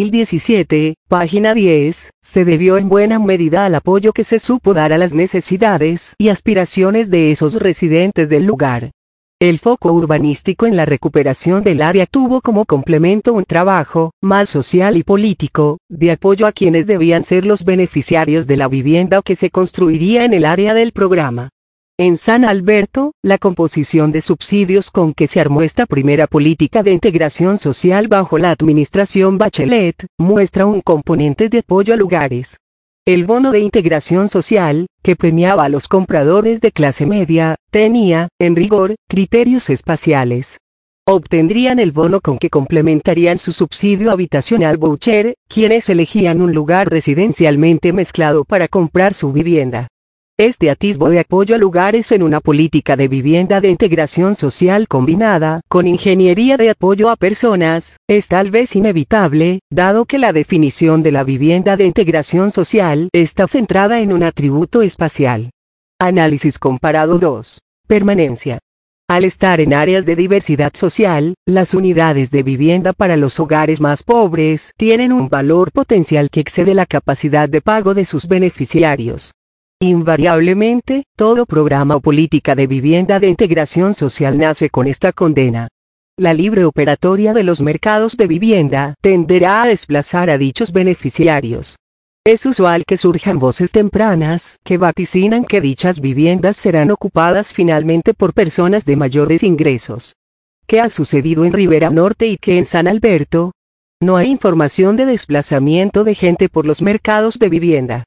2017, página 10, se debió en buena medida al apoyo que se supo dar a las necesidades y aspiraciones de esos residentes del lugar. El foco urbanístico en la recuperación del área tuvo como complemento un trabajo, más social y político, de apoyo a quienes debían ser los beneficiarios de la vivienda que se construiría en el área del programa. En San Alberto, la composición de subsidios con que se armó esta primera política de integración social bajo la administración Bachelet, muestra un componente de apoyo a lugares. El bono de integración social, que premiaba a los compradores de clase media, tenía, en rigor, criterios espaciales. Obtendrían el bono con que complementarían su subsidio habitacional voucher, quienes elegían un lugar residencialmente mezclado para comprar su vivienda. Este atisbo de apoyo a lugares en una política de vivienda de integración social combinada con ingeniería de apoyo a personas, es tal vez inevitable, dado que la definición de la vivienda de integración social está centrada en un atributo espacial. Análisis comparado 2. Permanencia. Al estar en áreas de diversidad social, las unidades de vivienda para los hogares más pobres tienen un valor potencial que excede la capacidad de pago de sus beneficiarios. Invariablemente, todo programa o política de vivienda de integración social nace con esta condena. La libre operatoria de los mercados de vivienda tenderá a desplazar a dichos beneficiarios. Es usual que surjan voces tempranas que vaticinan que dichas viviendas serán ocupadas finalmente por personas de mayores ingresos. ¿Qué ha sucedido en Ribera Norte y qué en San Alberto? No hay información de desplazamiento de gente por los mercados de vivienda.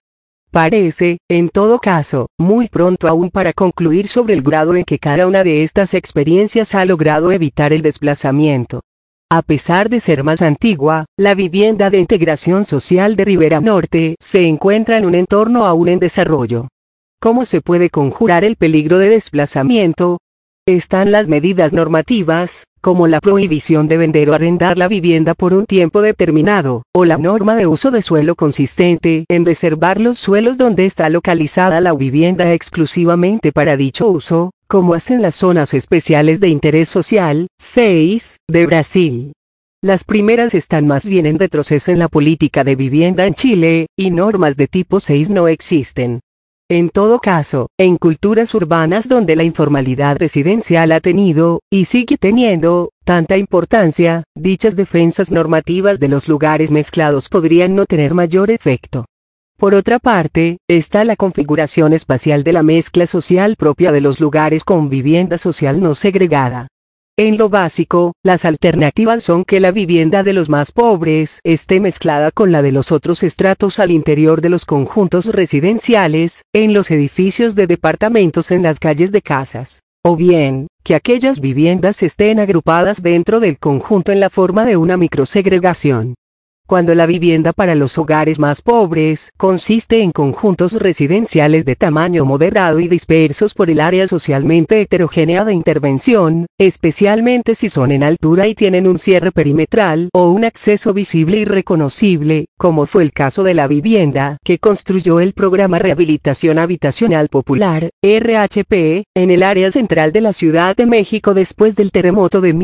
Parece, en todo caso, muy pronto aún para concluir sobre el grado en que cada una de estas experiencias ha logrado evitar el desplazamiento. A pesar de ser más antigua, la vivienda de integración social de Ribera Norte se encuentra en un entorno aún en desarrollo. ¿Cómo se puede conjurar el peligro de desplazamiento? Están las medidas normativas, como la prohibición de vender o arrendar la vivienda por un tiempo determinado, o la norma de uso de suelo consistente en reservar los suelos donde está localizada la vivienda exclusivamente para dicho uso, como hacen las zonas especiales de interés social, 6, de Brasil. Las primeras están más bien en retroceso en la política de vivienda en Chile, y normas de tipo 6 no existen. En todo caso, en culturas urbanas donde la informalidad residencial ha tenido, y sigue teniendo, tanta importancia, dichas defensas normativas de los lugares mezclados podrían no tener mayor efecto. Por otra parte, está la configuración espacial de la mezcla social propia de los lugares con vivienda social no segregada. En lo básico, las alternativas son que la vivienda de los más pobres esté mezclada con la de los otros estratos al interior de los conjuntos residenciales, en los edificios de departamentos en las calles de casas, o bien, que aquellas viviendas estén agrupadas dentro del conjunto en la forma de una microsegregación. Cuando la vivienda para los hogares más pobres consiste en conjuntos residenciales de tamaño moderado y dispersos por el área socialmente heterogénea de intervención, especialmente si son en altura y tienen un cierre perimetral o un acceso visible y reconocible, como fue el caso de la vivienda que construyó el Programa Rehabilitación Habitacional Popular, RHP, en el área central de la Ciudad de México después del terremoto de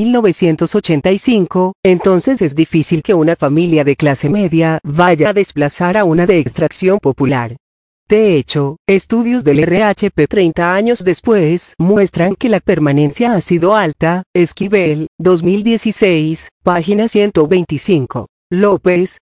1985, entonces es difícil que una familia de clase media vaya a desplazar a una de extracción popular. De hecho, estudios del RHP 30 años después muestran que la permanencia ha sido alta. Esquivel, 2016, página 125. López,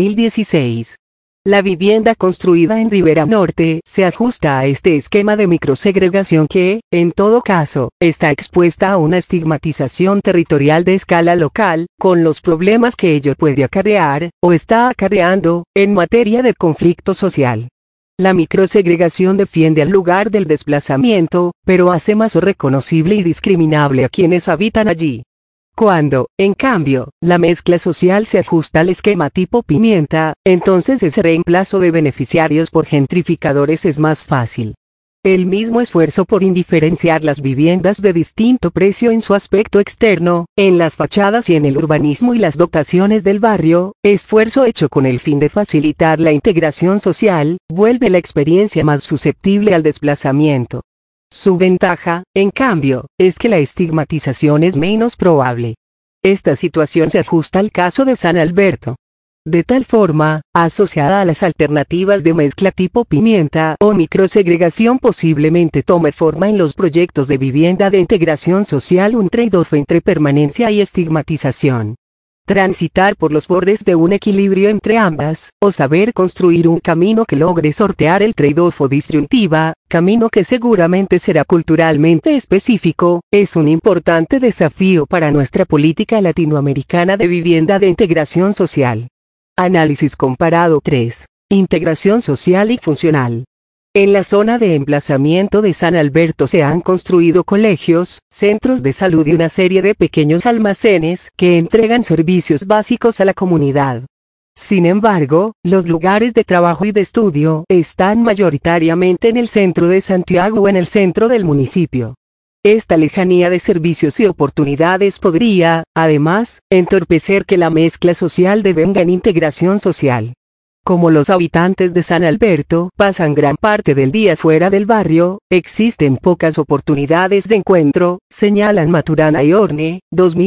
2016. La vivienda construida en Ribera Norte se ajusta a este esquema de microsegregación que, en todo caso, está expuesta a una estigmatización territorial de escala local, con los problemas que ello puede acarrear, o está acarreando, en materia de conflicto social. La microsegregación defiende al lugar del desplazamiento, pero hace más reconocible y discriminable a quienes habitan allí. Cuando, en cambio, la mezcla social se ajusta al esquema tipo pimienta, entonces ese reemplazo de beneficiarios por gentrificadores es más fácil. El mismo esfuerzo por indiferenciar las viviendas de distinto precio en su aspecto externo, en las fachadas y en el urbanismo y las dotaciones del barrio, esfuerzo hecho con el fin de facilitar la integración social, vuelve la experiencia más susceptible al desplazamiento. Su ventaja, en cambio, es que la estigmatización es menos probable. Esta situación se ajusta al caso de San Alberto. De tal forma, asociada a las alternativas de mezcla tipo pimienta o microsegregación posiblemente tome forma en los proyectos de vivienda de integración social un trade-off entre permanencia y estigmatización. Transitar por los bordes de un equilibrio entre ambas, o saber construir un camino que logre sortear el trade-off o disyuntiva, camino que seguramente será culturalmente específico, es un importante desafío para nuestra política latinoamericana de vivienda de integración social. Análisis comparado 3. Integración social y funcional. En la zona de emplazamiento de San Alberto se han construido colegios, centros de salud y una serie de pequeños almacenes que entregan servicios básicos a la comunidad. Sin embargo, los lugares de trabajo y de estudio están mayoritariamente en el centro de Santiago o en el centro del municipio. Esta lejanía de servicios y oportunidades podría, además, entorpecer que la mezcla social devenga en integración social. Como los habitantes de San Alberto pasan gran parte del día fuera del barrio, existen pocas oportunidades de encuentro, señalan Maturana y Orne,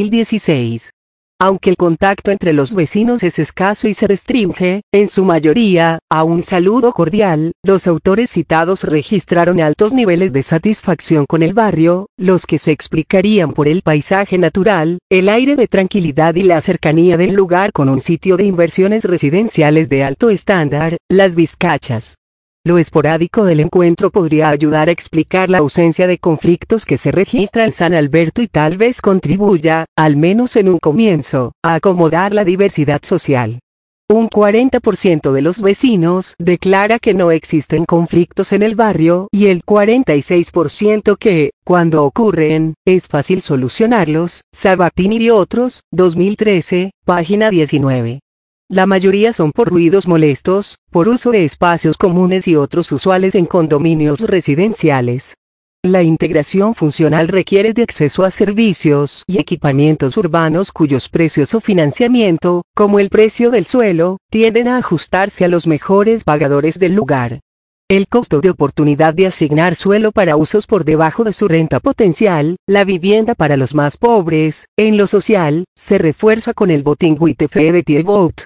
2016. Aunque el contacto entre los vecinos es escaso y se restringe, en su mayoría, a un saludo cordial, los autores citados registraron altos niveles de satisfacción con el barrio, los que se explicarían por el paisaje natural, el aire de tranquilidad y la cercanía del lugar con un sitio de inversiones residenciales de alto estándar, Las Vizcachas. Lo esporádico del encuentro podría ayudar a explicar la ausencia de conflictos que se registra en San Alberto y tal vez contribuya, al menos en un comienzo, a acomodar la diversidad social. Un 40% de los vecinos declara que no existen conflictos en el barrio y el 46% que, cuando ocurren, es fácil solucionarlos. Sabatini y otros, 2013, página 19. La mayoría son por ruidos molestos, por uso de espacios comunes y otros usuales en condominios residenciales. La integración funcional requiere de acceso a servicios y equipamientos urbanos cuyos precios o financiamiento, como el precio del suelo, tienden a ajustarse a los mejores pagadores del lugar. El costo de oportunidad de asignar suelo para usos por debajo de su renta potencial, la vivienda para los más pobres, en lo social, se refuerza con el Voting with the Vote,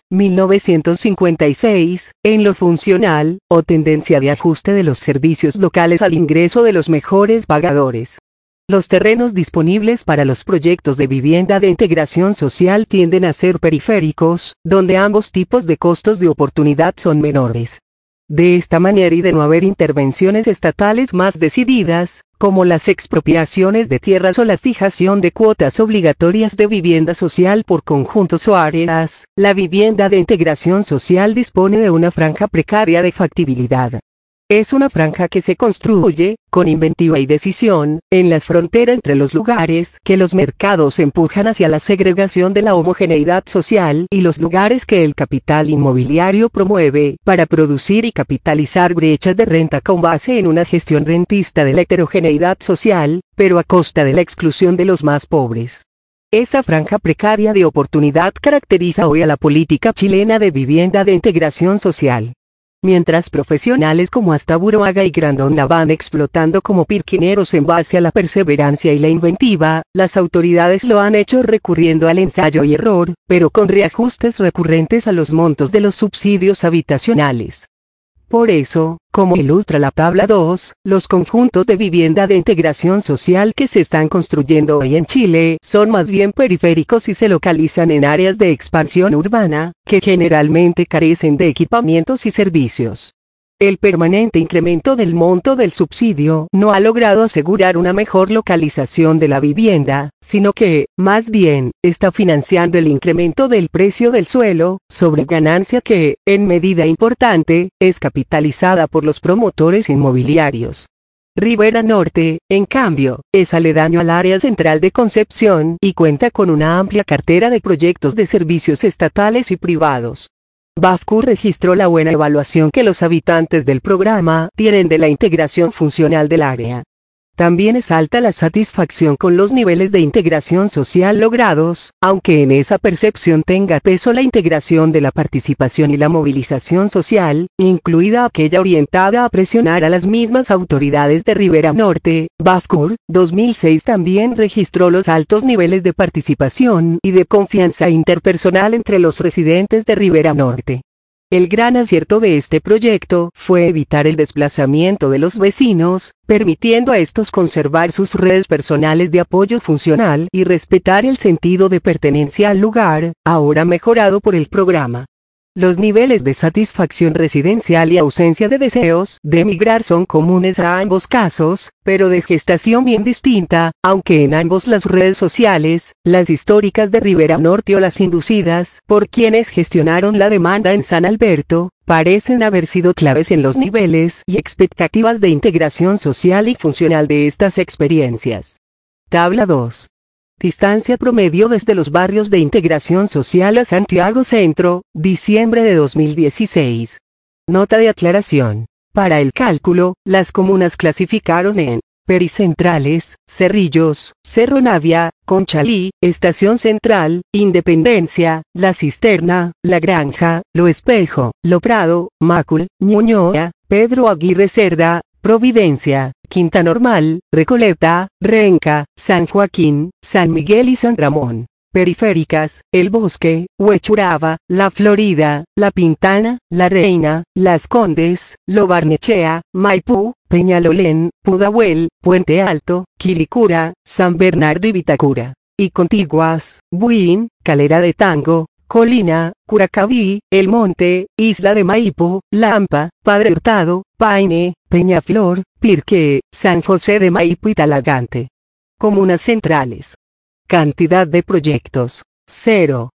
1956, en lo funcional, o tendencia de ajuste de los servicios locales al ingreso de los mejores pagadores. Los terrenos disponibles para los proyectos de vivienda de integración social tienden a ser periféricos, donde ambos tipos de costos de oportunidad son menores. De esta manera y de no haber intervenciones estatales más decididas, como las expropiaciones de tierras o la fijación de cuotas obligatorias de vivienda social por conjuntos o áreas, la vivienda de integración social dispone de una franja precaria de factibilidad. Es una franja que se construye, con inventiva y decisión, en la frontera entre los lugares que los mercados empujan hacia la segregación de la homogeneidad social y los lugares que el capital inmobiliario promueve para producir y capitalizar brechas de renta con base en una gestión rentista de la heterogeneidad social, pero a costa de la exclusión de los más pobres. Esa franja precaria de oportunidad caracteriza hoy a la política chilena de vivienda de integración social. Mientras profesionales como Astaburuaga y Grandón la van explotando como pirquineros en base a la perseverancia y la inventiva, las autoridades lo han hecho recurriendo al ensayo y error, pero con reajustes recurrentes a los montos de los subsidios habitacionales. Por eso, como ilustra la tabla 2, los conjuntos de vivienda de integración social que se están construyendo hoy en Chile son más bien periféricos y se localizan en áreas de expansión urbana, que generalmente carecen de equipamientos y servicios. El permanente incremento del monto del subsidio no ha logrado asegurar una mejor localización de la vivienda, sino que, más bien, está financiando el incremento del precio del suelo, sobre ganancia que, en medida importante, es capitalizada por los promotores inmobiliarios. Rivera Norte, en cambio, es aledaño al área central de Concepción y cuenta con una amplia cartera de proyectos de servicios estatales y privados. Bascur registró la buena evaluación que los habitantes del programa tienen de la integración funcional del área. También es alta la satisfacción con los niveles de integración social logrados, aunque en esa percepción tenga peso la integración de la participación y la movilización social, incluida aquella orientada a presionar a las mismas autoridades de Rivera Norte. Bascur, 2006 también registró los altos niveles de participación y de confianza interpersonal entre los residentes de Rivera Norte. El gran acierto de este proyecto fue evitar el desplazamiento de los vecinos, permitiendo a estos conservar sus redes personales de apoyo funcional y respetar el sentido de pertenencia al lugar, ahora mejorado por el programa. Los niveles de satisfacción residencial y ausencia de deseos de emigrar son comunes a ambos casos, pero de gestación bien distinta, aunque en ambos las redes sociales, las históricas de Rivera Norte o las inducidas por quienes gestionaron la demanda en San Alberto, parecen haber sido claves en los niveles y expectativas de integración social y funcional de estas experiencias. Tabla 2. Distancia promedio desde los barrios de integración social a Santiago Centro, diciembre de 2016. Nota de aclaración. Para el cálculo, las comunas clasificaron en pericentrales, Cerrillos, Cerro Navia, Conchalí, Estación Central, Independencia, La Cisterna, La Granja, Lo Espejo, Lo Prado, Macul, Ñuñoa, Pedro Aguirre Cerda, Providencia, Quinta Normal, Recoleta, Renca, San Joaquín, San Miguel y San Ramón. Periféricas, El Bosque, Huechuraba, La Florida, La Pintana, La Reina, Las Condes, Lo Barnechea, Maipú, Peñalolén, Pudahuel, Puente Alto, Quilicura, San Bernardo y Vitacura. Y contiguas, Buin, Calera de Tango, Colina, Curacaví, El Monte, Isla de Maipo, Lampa, Padre Hurtado, Paine, Peñaflor, Pirque, San José de Maipo y Talagante. Comunas centrales. Cantidad de proyectos, 0.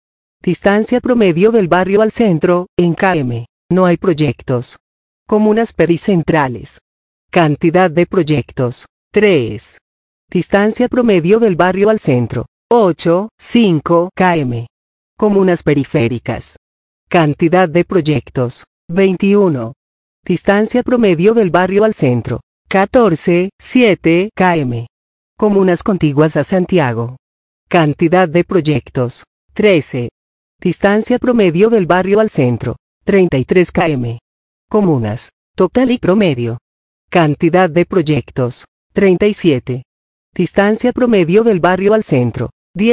Distancia promedio del barrio al centro, en km. No hay proyectos. Comunas pericentrales. Cantidad de proyectos, 3. Distancia promedio del barrio al centro, 8,5 km. Comunas periféricas. Cantidad de proyectos, 21. Distancia promedio del barrio al centro, 14,7 km. Comunas contiguas a Santiago. Cantidad de proyectos, 13. Distancia promedio del barrio al centro, 33 km. Comunas, total y promedio. Cantidad de proyectos, 37. Distancia promedio del barrio al centro,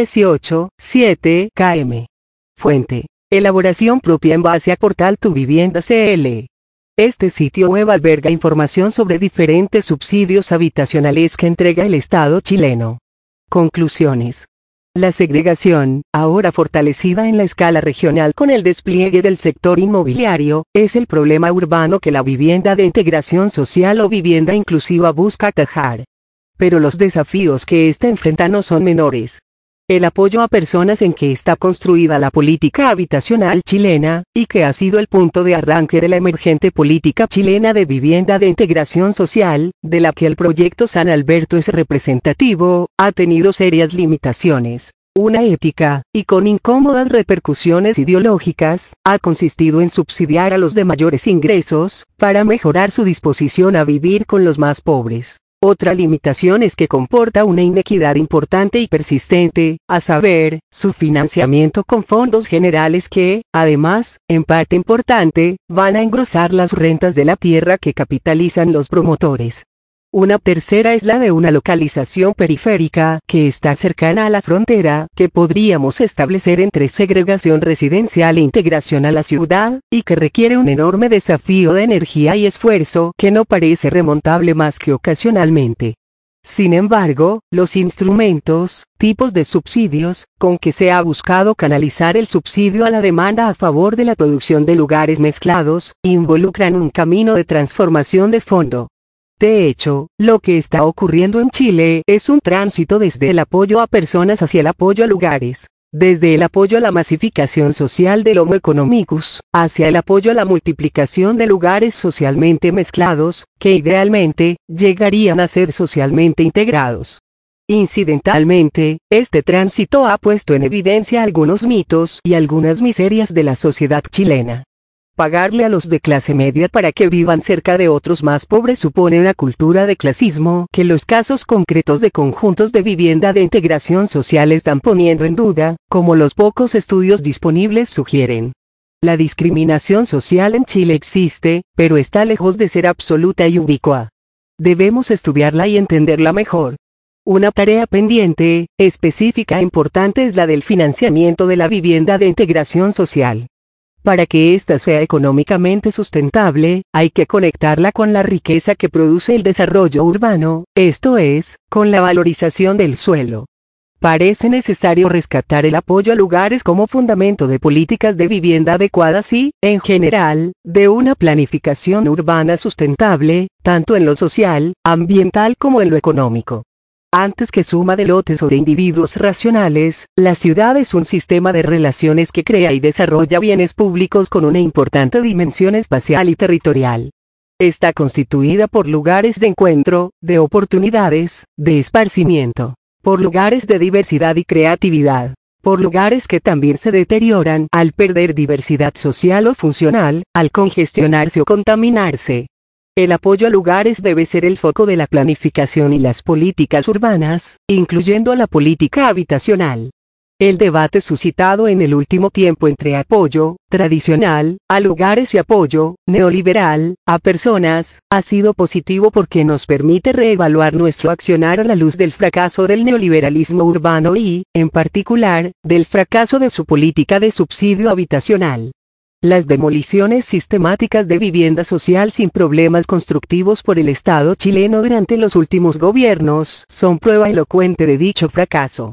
18,7 km. Fuente, elaboración propia en base a portal Tu Vivienda CL. Este sitio web alberga información sobre diferentes subsidios habitacionales que entrega el Estado chileno. Conclusiones. La segregación, ahora fortalecida en la escala regional con el despliegue del sector inmobiliario, es el problema urbano que la vivienda de integración social o vivienda inclusiva busca atajar. Pero los desafíos que ésta enfrenta no son menores. El apoyo a personas en que está construida la política habitacional chilena, y que ha sido el punto de arranque de la emergente política chilena de vivienda de integración social, de la que el proyecto San Alberto es representativo, ha tenido serias limitaciones. Una ética, y con incómodas repercusiones ideológicas, ha consistido en subsidiar a los de mayores ingresos, para mejorar su disposición a vivir con los más pobres. Otra limitación es que comporta una inequidad importante y persistente, a saber, su financiamiento con fondos generales que, además, en parte importante, van a engrosar las rentas de la tierra que capitalizan los promotores. Una tercera es la de una localización periférica, que está cercana a la frontera, que podríamos establecer entre segregación residencial e integración a la ciudad, y que requiere un enorme desafío de energía y esfuerzo que no parece remontable más que ocasionalmente. Sin embargo, los instrumentos, tipos de subsidios, con que se ha buscado canalizar el subsidio a la demanda a favor de la producción de lugares mezclados, involucran un camino de transformación de fondo. De hecho, lo que está ocurriendo en Chile es un tránsito desde el apoyo a personas hacia el apoyo a lugares, desde el apoyo a la masificación social del Homo economicus, hacia el apoyo a la multiplicación de lugares socialmente mezclados, que idealmente, llegarían a ser socialmente integrados. Incidentalmente, este tránsito ha puesto en evidencia algunos mitos y algunas miserias de la sociedad chilena. Pagarle a los de clase media para que vivan cerca de otros más pobres supone una cultura de clasismo que los casos concretos de conjuntos de vivienda de integración social están poniendo en duda, como los pocos estudios disponibles sugieren. La discriminación social en Chile existe, pero está lejos de ser absoluta y ubicua. Debemos estudiarla y entenderla mejor. Una tarea pendiente, específica e importante es la del financiamiento de la vivienda de integración social. Para que ésta sea económicamente sustentable, hay que conectarla con la riqueza que produce el desarrollo urbano, esto es, con la valorización del suelo. Parece necesario rescatar el apoyo a lugares como fundamento de políticas de vivienda adecuadas y, en general, de una planificación urbana sustentable, tanto en lo social, ambiental como en lo económico. Antes que suma de lotes o de individuos racionales, la ciudad es un sistema de relaciones que crea y desarrolla bienes públicos con una importante dimensión espacial y territorial. Está constituida por lugares de encuentro, de oportunidades, de esparcimiento, por lugares de diversidad y creatividad, por lugares que también se deterioran al perder diversidad social o funcional, al congestionarse o contaminarse. El apoyo a lugares debe ser el foco de la planificación y las políticas urbanas, incluyendo la política habitacional. El debate suscitado en el último tiempo entre apoyo tradicional a lugares y apoyo neoliberal a personas ha sido positivo porque nos permite reevaluar nuestro accionar a la luz del fracaso del neoliberalismo urbano y, en particular, del fracaso de su política de subsidio habitacional. Las demoliciones sistemáticas de vivienda social sin problemas constructivos por el Estado chileno durante los últimos gobiernos son prueba elocuente de dicho fracaso.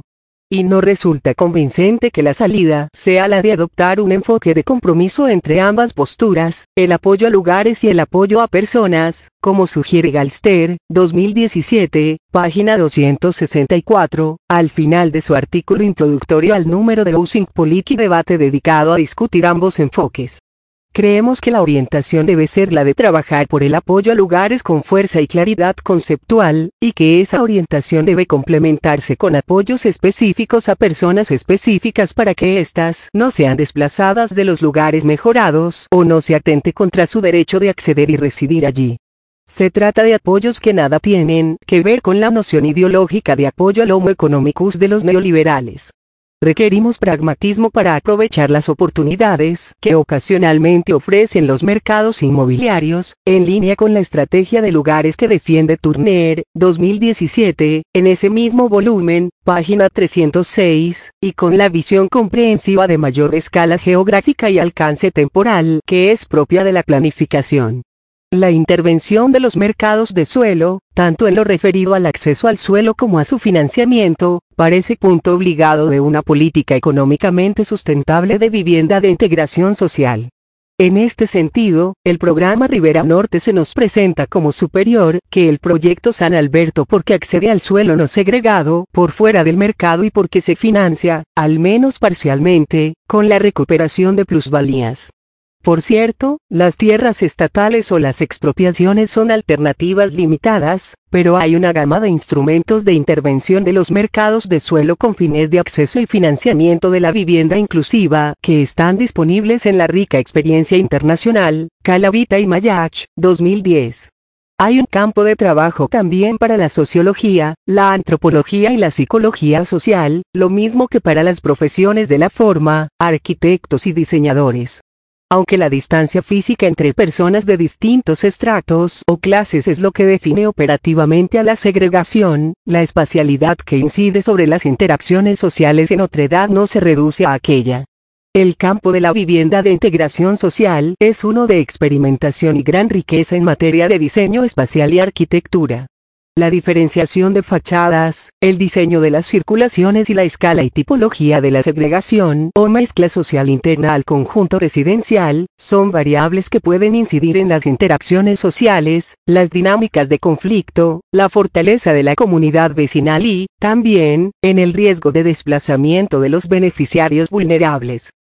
Y no resulta convincente que la salida sea la de adoptar un enfoque de compromiso entre ambas posturas, el apoyo a lugares y el apoyo a personas, como sugiere Galster, 2017, página 264, al final de su artículo introductorio al número de Housing Policy Debate dedicado a discutir ambos enfoques. Creemos que la orientación debe ser la de trabajar por el apoyo a lugares con fuerza y claridad conceptual, y que esa orientación debe complementarse con apoyos específicos a personas específicas para que éstas no sean desplazadas de los lugares mejorados o no se atente contra su derecho de acceder y residir allí. Se trata de apoyos que nada tienen que ver con la noción ideológica de apoyo al homo economicus de los neoliberales. Requerimos pragmatismo para aprovechar las oportunidades que ocasionalmente ofrecen los mercados inmobiliarios, en línea con la estrategia de lugares que defiende Turner, 2017, en ese mismo volumen, página 306, y con la visión comprensiva de mayor escala geográfica y alcance temporal que es propia de la planificación. La intervención de los mercados de suelo, tanto en lo referido al acceso al suelo como a su financiamiento, parece punto obligado de una política económicamente sustentable de vivienda de integración social. En este sentido, el programa Ribera Norte se nos presenta como superior que el proyecto San Alberto porque accede al suelo no segregado por fuera del mercado y porque se financia, al menos parcialmente, con la recuperación de plusvalías. Por cierto, las tierras estatales o las expropiaciones son alternativas limitadas, pero hay una gama de instrumentos de intervención de los mercados de suelo con fines de acceso y financiamiento de la vivienda inclusiva que están disponibles en la rica experiencia internacional, Calavita y Mayach, 2010. Hay un campo de trabajo también para la sociología, la antropología y la psicología social, lo mismo que para las profesiones de la forma, arquitectos y diseñadores. Aunque la distancia física entre personas de distintos estratos o clases es lo que define operativamente a la segregación, la espacialidad que incide sobre las interacciones sociales en otredad no se reduce a aquella. El campo de la vivienda de integración social es uno de experimentación y gran riqueza en materia de diseño espacial y arquitectura. La diferenciación de fachadas, el diseño de las circulaciones y la escala y tipología de la segregación o mezcla social interna al conjunto residencial, son variables que pueden incidir en las interacciones sociales, las dinámicas de conflicto, la fortaleza de la comunidad vecinal y, también, en el riesgo de desplazamiento de los beneficiarios vulnerables.